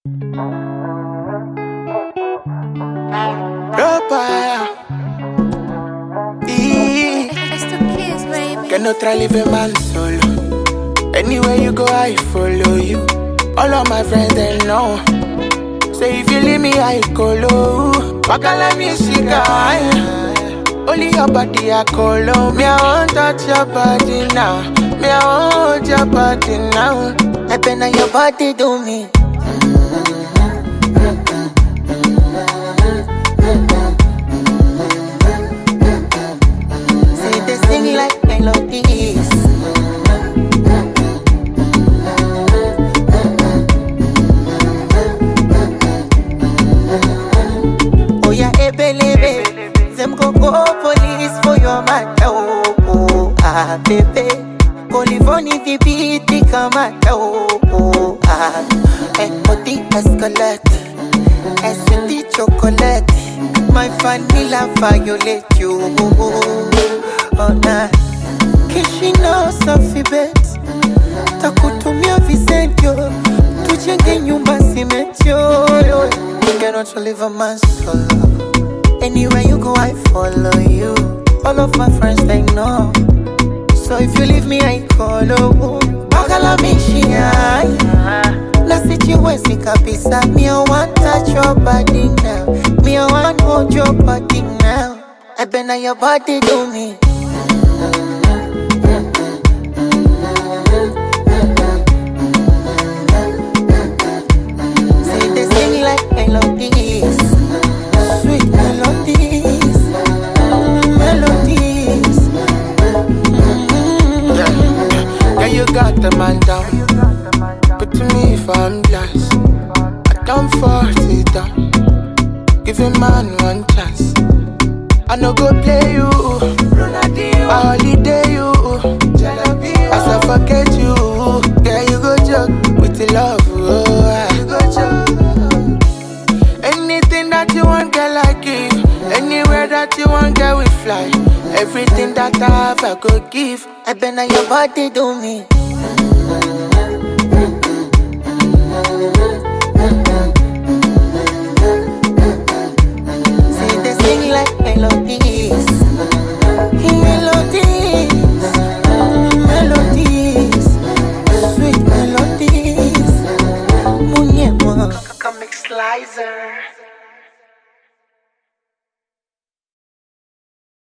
It's the kids, baby. Cannot try leave a man solo. Anywhere you go, I follow you. All of my friends, they know. Say if you leave me, I colo. Bakala music, only your body, I colo. Me, I won't touch your body now. Me, I won't hold your body now. I been on your body, do me. Say they sing like melodies. Oh yeah, ebelebe. Them go police for your matter. Oh, ah, baby. Colivoni the beat, the kamata. Oh, ah. And put the escalate. Essence chocolate. My vanilla violate you. Oh, nah. Kishi no safi bet. Takutumia visentio. Tujenge nyumba simetio. You cannot live a man solo. Anywhere you go, I follow you. All of my friends, they know. So if you leave me, I call you. Bakala mishia. Na sijiwezi kabisa. Me, I want touch your body now. Me, I want hold your body now. I been on your body, do me. Say they sing like melodies. Sweet melodies. Melodies. Yeah, you got the man down. But to me, if I'm blessed, I don't force it down. Give a man one chance. I no go play you. I holiday you. As I forget you. Yeah, you go joke with the love. Oh, you go joke. Anything that you want, girl, I give. Anywhere that you want, girl, we fly. Everything that I have, I go give. I been on your body, do me. Say they sing like melodies.